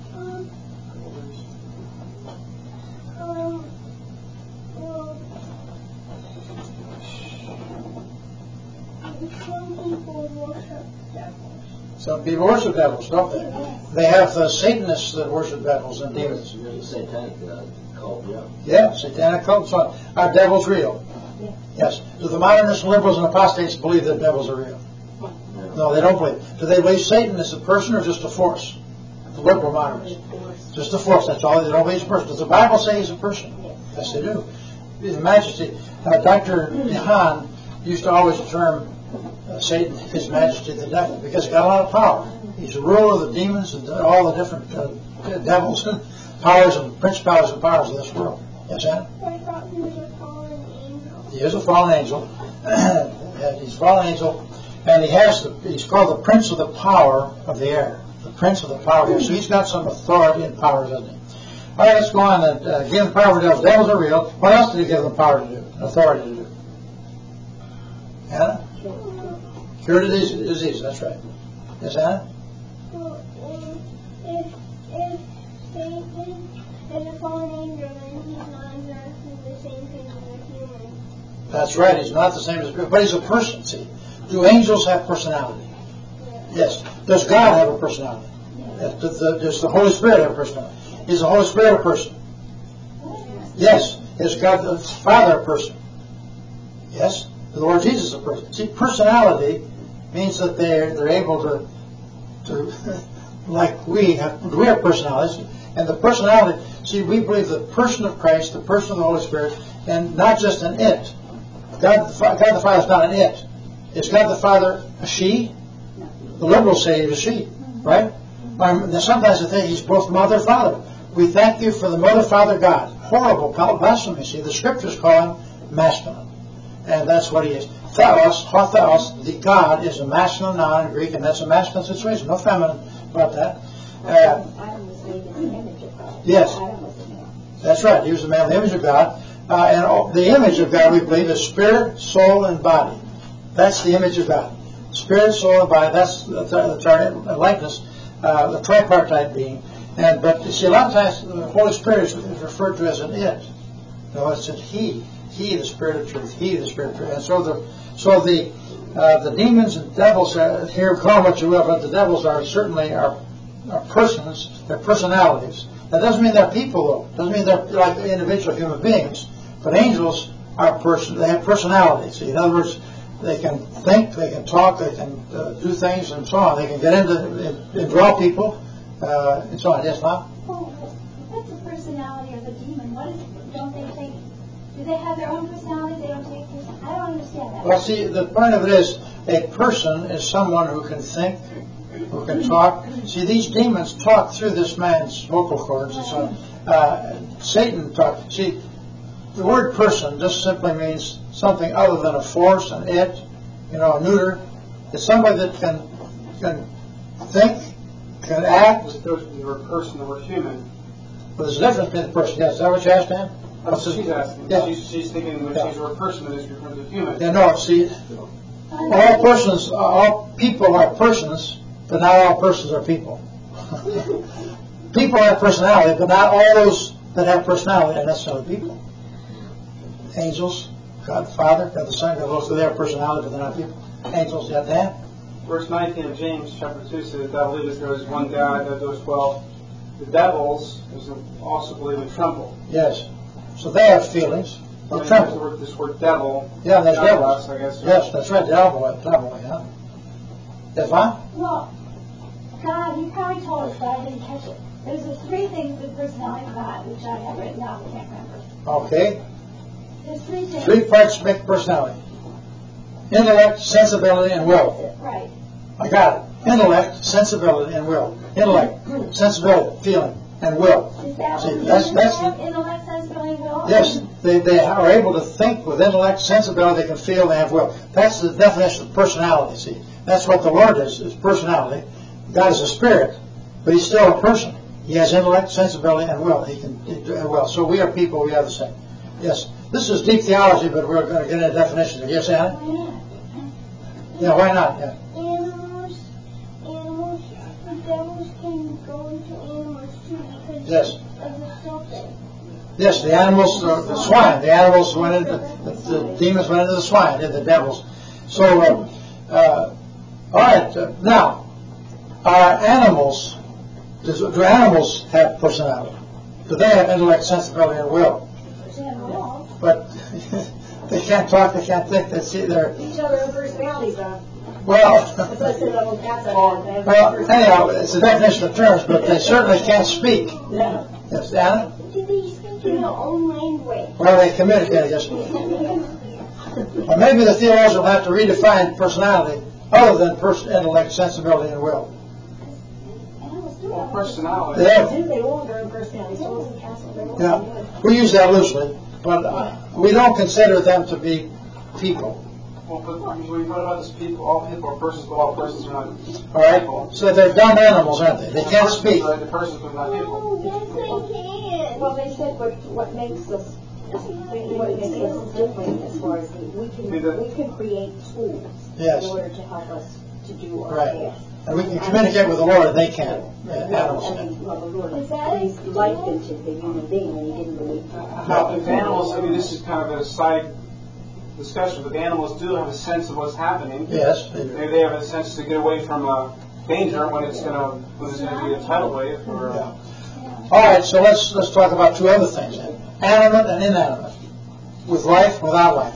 A: Some people worship devils, don't they? They have Satanists that worship devils and demons.
B: Satanic cult, yeah.
A: Yeah, satanic cults. Are devils real? Yes. Do the modernists, liberals, and apostates believe that devils are real? No, they don't believe. Do they believe Satan is a person or just a force? The liberal modernists. Just a force, that's all. They don't believe he's a person. Does the Bible say he's a person? Yes, they do. His Majesty. Dr. Hahn used to always term Satan, His Majesty, the devil, because he got a lot of power. He's the ruler of the demons and all the different devils and powers and principalities and powers of this world. Yes, Anna?
F: I thought he was a fallen angel.
A: He is a fallen angel. He's a fallen angel, and he's called the Prince of the Power of the Air. The Prince of the Power of the Air. So he's got some authority and power, doesn't he? All right, let's go on and give him power to devils. Devils are real. What else did he give them power to do? Authority to do? Anna? Cure disease, that's right. Yes, Anna?
F: Well, if Satan is a fallen angel, then he's not exactly the same thing as a human.
A: That's right, he's not the same as, but he's a person, see. Do angels have personality? Yes. Does God have a personality? Does the Holy Spirit have a personality? Is the Holy Spirit a person? Yes. Is God the Father a person? Yes. The Lord Jesus is a person. See, personality means that they're able to like we have personalities, and the personality. See, we believe the person of Christ, the person of the Holy Spirit, and not just an it. God the Father is not an it. Is God the Father a she? The liberals say he's a she, right? Sometimes they think he's both mother and father. We thank you for the mother, father, God. Horrible blasphemy. See, the scriptures call him masculine, and that's what he is. Theos, hotheos, the God is a masculine noun in Greek, and that's a masculine situation. No feminine about that.
C: Adam was made in the image of God.
A: Yes.
C: Adam was a man.
A: That's right. He was a man in the image of God. And the image of God, we believe, is spirit, soul, and body. That's the image of God. Spirit, soul, and body. That's the likeness, the tripartite being. But you see, a lot of times the Holy Spirit is referred to as an it. No, it's a he. He, the Spirit of truth. He, the Spirit of truth. And so So the demons and devils here, call them what you will, but the devils are certainly are persons. They're personalities. That doesn't mean they're people, though. Doesn't mean they're like individual human beings. But angels are They have personalities. In other words, they can think, they can talk, they can do things, and so on. They can get into and draw people, and so on. Yes, Mom?
E: What's the personality of a demon? Don't they think? Do they have their own personality? They don't take personality? I don't understand that.
A: Well, see, the point of it is, a person is someone who can think, who can talk. See, these demons talk through this man's vocal cords and so on. Satan talks. See, the word person just simply means something other than a force, an it, a neuter. It's somebody that can think, can act.
D: The word person, the word human.
A: Well, there's a difference between the person. Yes, is that what you asked, Dan?
D: That's what she's asking.
A: Yeah.
D: She's thinking when she's the word person, that is referring to human.
A: Yeah, no, see, all people are persons, but not all persons are people. People have personality, but not all those that have personality are necessarily people. Angels, God the Father, God the Son, God the Holy, they have personality, but they're not people. Angels, yeah, Dan?
D: Verse 19 of James chapter 2 says, "Thou believest there is one God." That goes 12. The devils also believe in tremble.
A: Yes. So they have feelings. They tremble.
D: This word devil.
A: Yeah, that's devils.
D: I guess.
A: Yes, that's right. Devil, yeah. That's fine?
E: Well, God, he probably told us, but I didn't catch it. There's three things with personality of God, which I have written down, but can't remember.
A: Okay.
E: There's three things.
A: 3 parts make personality. Intellect, sensibility, and will.
E: Right.
A: I got it. Intellect, sensibility, and will. Intellect, sensibility, feeling, and will.
E: Is that
A: See,
E: what
A: that's
E: have intellect, sensibility, and will?
A: yes, they are able to think with intellect, sensibility, they can feel, they have will. That's the definition of personality, see. That's what the Lord is personality. God is a spirit, but he's still a person. He has intellect, sensibility, and will. He can will. So we are people, we are the same. Yes. This is deep theology, but we're going to get into definitions. Yes, Anna? Yeah, why not? Yeah.
F: Animals, the devils can go into animals too because
A: Yes.
F: of the serpent.
A: Yes, the animals, the swine. The animals went into, the demons went into the swine, the devils. So, all right, now, are animals, do animals have personality? Do they have intellect, sensibility, and will? But they can't talk, they can't think, they see their...
G: Each other own personalities, though.
A: Well,
G: That's what I said about cats. I
A: well, anyhow, it's a definition of terms, but they certainly can't speak.
G: Yeah.
A: Yes, Anna?
F: Do they speak in their own language?
A: Well, they communicate, I guess. Or maybe the theologian will have to redefine personality other than intellect, sensibility, and will.
D: Well, personality.
A: Yeah.
G: They all have their own personalities.
A: Yeah, we use that loosely, but we don't consider them to be people.
D: Well, but what about this people? All people are persons, but all persons are not
A: All right?
D: people.
A: So they're dumb animals, aren't they? They can't speak.
D: The persons are not people.
F: Oh, yes, they can.
C: Well, they said what makes us different as far as we can create tools
A: Yes.
C: in order to help us to do our
A: Right.
C: task.
A: And we can communicate with the Lord, and they can't. Animals
C: I
A: can.
C: mean, well, the Lord
F: Is that
C: breathed life into the human being when he didn't believe.
D: Now, if animals, I mean, this is kind of a side discussion, but the animals do have a sense of what's happening.
A: Yes.
D: Maybe they have a sense to get away from danger when it's going to be a tidal wave. Or,
A: Yeah. All right, so let's talk about two other things then. Animate and inanimate. With life, without life.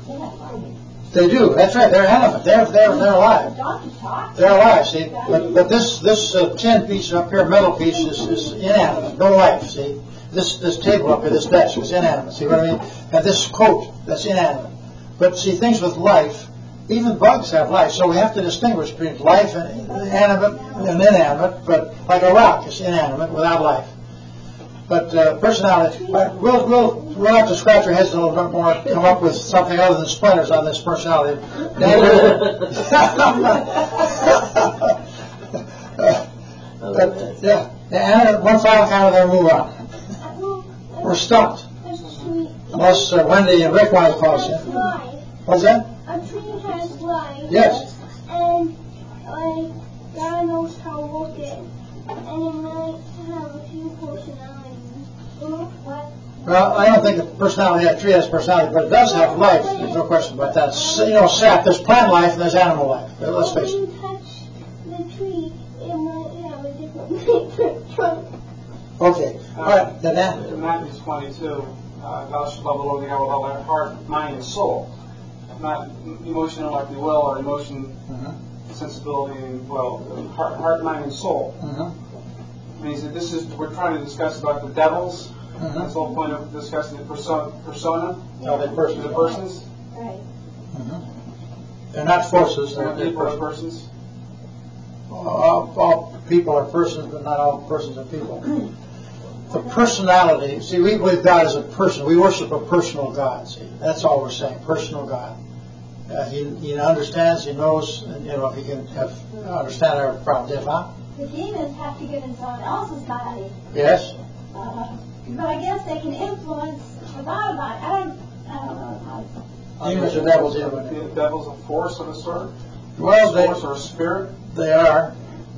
A: They do. That's right. They're animate. They're alive. They're alive. See, but this tin piece up here, metal piece, is inanimate. No life. See, this table up here, this desk is inanimate. See what I mean? And this coat, that's inanimate. But see, things with life, even bugs have life. So we have to distinguish between life and animate and inanimate. But like a rock, it's inanimate without life. But personality, we'll have to scratch our heads a little bit more, come up with something other than splinters on this personality. And one final count, then move on. We're stumped. Unless Wendy and Rick want to call us in. What's that?
F: A tree has life.
A: Yes.
F: And God knows how to work it. And it might have a few personalities.
A: Well, Well, I don't think a personality, a tree has personality, but it does have life. There's no question about that. Sap, there's plant life and there's animal life. Let's face it.
F: When you touch the tree, it might have a different trunk.
A: Okay. All right. Then that.
D: In Matthew 22, thou shalt love the Lord thy God with all thy heart, mind, and soul. Not emotional like the will or emotion, sensibility, and will. Heart, mind, and soul. Means that we're trying to discuss about the devils. That's the whole point of discussing the persona.
A: The
D: persons.
E: Right.
A: They're not forces.
D: They're
A: They're
D: people or persons.
A: All people are persons, but not all persons are people. The personality, see, we believe God is a person. We worship a personal God. See, that's all we're saying, personal God. He understands, he knows, and if he can understand our problems.
E: The demons have to get in someone else's body.
A: Yes.
E: But I guess they can influence without a body. I don't know how.
A: Demons are devils, yeah.
D: The devil's a force of a sort.
A: Well,
D: Force or a spirit.
A: They are.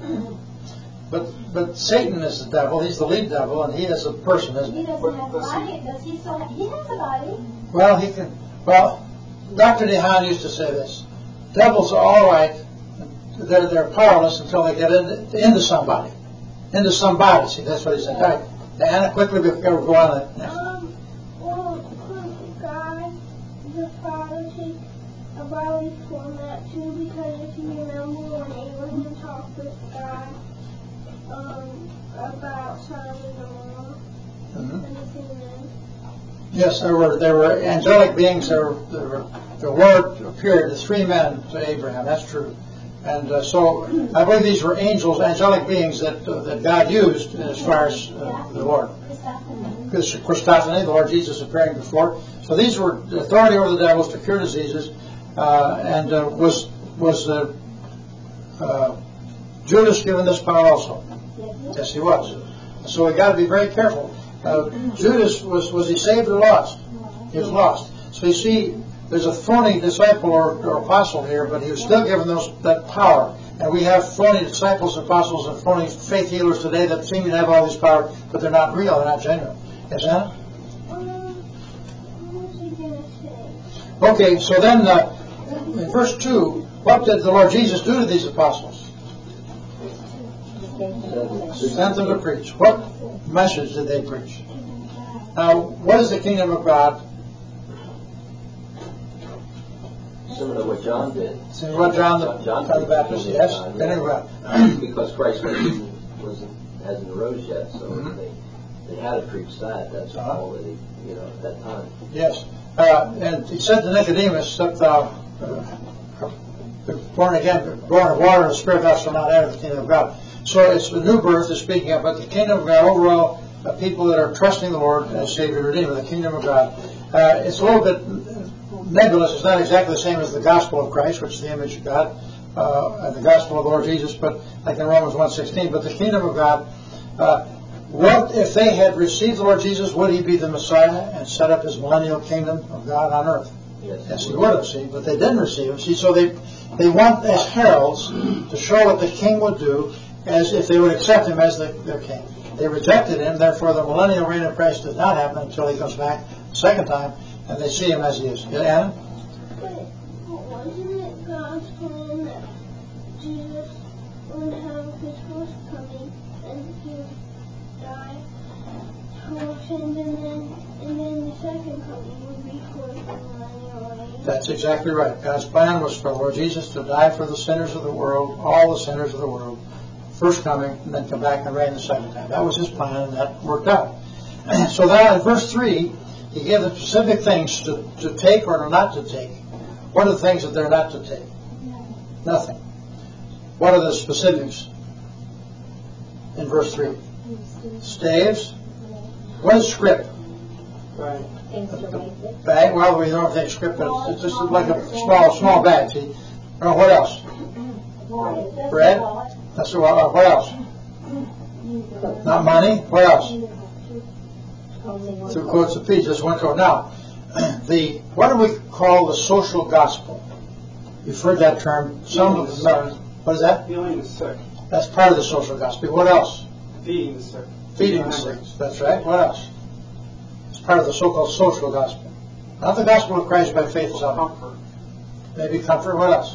A: But Satan is the devil. He's the lead devil, and he is a person, isn't
E: He
A: he?
E: doesn't have a body. Does he still? He has a body.
A: Well, he can. Well, Dr. DeHaan used to say this: devils are all right. They're powerless until they get into somebody. Into somebody. See, that's what he said. Right. Anna, quickly before we go on.
F: Well, could God, the Father, take a bodily format too? Because if you remember when Abraham talked with God about Sodom and Gomorrah,
A: Yes, there were angelic beings. The word appeared to 3 men to Abraham. That's true. And so I believe these were angelic beings that God used as far as the Lord. Christophany, the Lord Jesus appearing before. So these were authority over the devils to cure diseases, and was Judas given this power also? Yes, he was. So we got to be very careful. Judas was he saved or lost? He was lost. So you see, there's a phony disciple or apostle here, but he was still given that power. And we have phony disciples, apostles, and phony faith healers today that seem to have all this power, but they're not real, they're not genuine. Yes, Anna? Okay, so then in verse 2, what did the Lord Jesus do to these apostles? He sent them to preach. What message did they preach? Now, what is the kingdom of God?
B: Similar to what John did.
A: So what John the Baptist, yes?
B: Because Christ hasn't arose yet, so they had to preach that. That's already, at that time.
A: Yes. And he said to Nicodemus, that thou born again, born of water and the Spirit, thou shalt not enter the kingdom of God. So it's the new birth is speaking of, but the kingdom of God, overall, people that are trusting the Lord as Savior and Redeemer, the kingdom of God. It's a little bit nebulous. It's not exactly the same as the gospel of Christ, which is the image of God, and the gospel of the Lord Jesus, but like in Romans 1:16. But the kingdom of God, what if they had received the Lord Jesus? Would he be the Messiah and set up his millennial kingdom of God on earth? Yes, he would have, see, but they didn't receive him. See, so they want as heralds to show what the king would do, as if they would accept him as their king. They rejected him, therefore the millennial reign of Christ does not happen until he comes back the second time, and they see him as he is. Yeah, Anna?
F: But wasn't it God's plan that Jesus would have his first coming and he would die for sins, and then the second coming would be for the millennial reign?
A: That's exactly right. God's plan was for Lord Jesus to die for the sinners of the world, all the sinners of the world, first coming, and then come back and reign the second time. That was his plan, and that worked out. So now in verse 3, he gave them specific things to take or not to take. What are the things that they're not to take? Nothing. What are the specifics in verse 3? Staves. What is scrip?
D: Right.
A: Bag. Well, we don't think scrip, but it's just like a small bag. See. What else? Bread. That's what else? Not money. What else? 2 quotes apiece. Just one quote. Now, what do we call the social gospel? You've heard that term. What is that?
D: Healing the sick.
A: That's part of the social gospel. What else?
D: Feeding the sick.
A: Feeding the sick. That's right. What else? part of the so-called social gospel. Not the gospel of Christ by faith alone.
D: Comfort.
A: Maybe comfort. What else?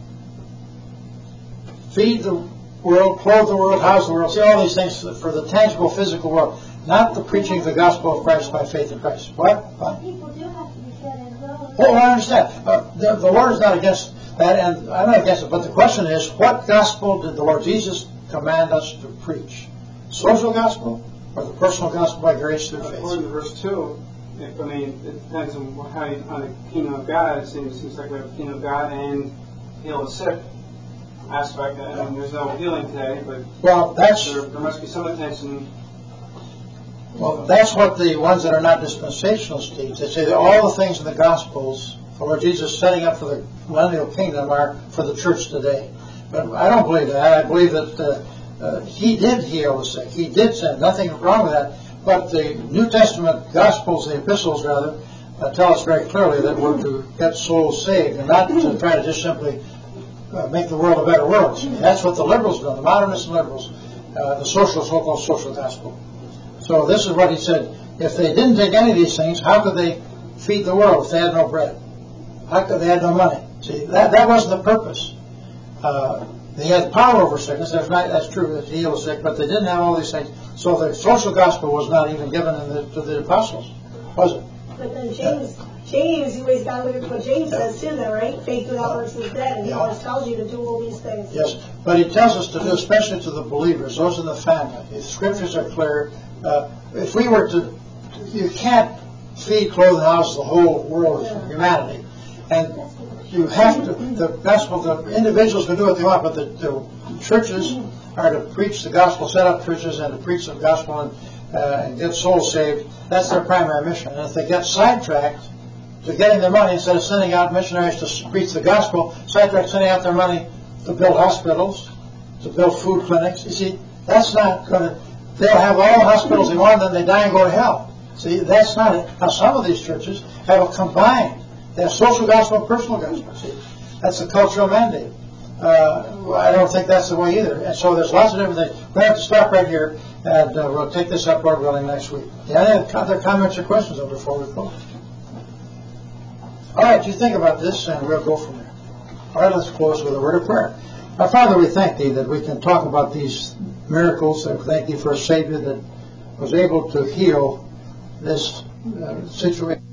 A: Feed the world, clothe the world, house the world. See, all these things for the tangible physical world. Not the preaching of the gospel of Christ by faith in Christ. What?
F: People do have to be fed and clothed.
A: Oh, I understand. The Lord is not against that, and I'm not against it. But the question is, what gospel did the Lord Jesus command us to preach? Social gospel or the personal gospel by grace through faith?
D: According to verse 2, it depends on on the kingdom of God. It seems like we have the kingdom of God and heal the sick aspect. And there's no healing today, but
A: Well,
D: there must be some attention.
A: that's what the ones that are not dispensationalists teach. They say that all the things in the Gospels, the Lord Jesus setting up for the millennial kingdom, are for the church today. But I don't believe that. I believe that He did heal the sick. He did send. Nothing wrong with that. But the New Testament Gospels, the epistles rather, tell us very clearly that we're to get souls saved and not to try to just simply make the world a better world. That's what the liberals do, the modernists and liberals, the so-called social gospel. So this is what he said. If they didn't take any of these things, how could they feed the world if they had no bread? How could they had no money? See, that wasn't the purpose. They had power over sickness. That's true, to heal the sick, but they didn't have all these things. So the social gospel was not even given to the apostles, was it?
G: But then James, you always got to look at what James says too, then, right? Faith without works is dead, and he always tells you to do all these things.
A: Yes, but he tells us to do, especially to the believers, those in the family. The scriptures are clear. If we were to, you can't feed, clothe, and house the whole world of humanity. And you have to, the gospel, the individuals can do what they want, but the churches are to preach the gospel, set up churches, and to preach the gospel and get souls saved. That's their primary mission. And if they get sidetracked to getting their money, instead of sending out missionaries to preach the gospel, sidetracked sending out their money to build hospitals, to build food clinics, you see, that's not going to, they'll have all the hospitals they want, then they die and go to hell. See, that's not it. Now, some of these churches have a combined. They have social gospel and personal gospel. See, that's the cultural mandate. I don't think that's the way either. And so there's lots of different things. We're going to have to stop right here, and we'll take this up, Lord willing, next week. Any other comments or questions before we close? All right, you think about this, and we'll go from there. All right, let's close with a word of prayer. Our Father, we thank Thee that we can talk about these miracles, and thank Thee for a Savior that was able to heal this situation.